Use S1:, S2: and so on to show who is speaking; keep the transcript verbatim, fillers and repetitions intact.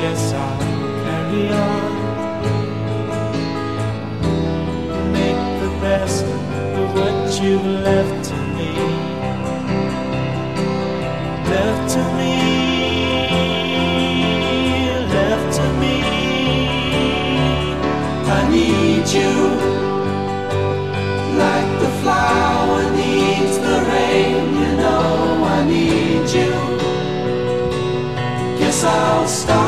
S1: guess I'll carry on. Make the best of what you've left to me. Left to me, left to me. I need you like the flower needs the rain. You know I need you. Guess I'll stop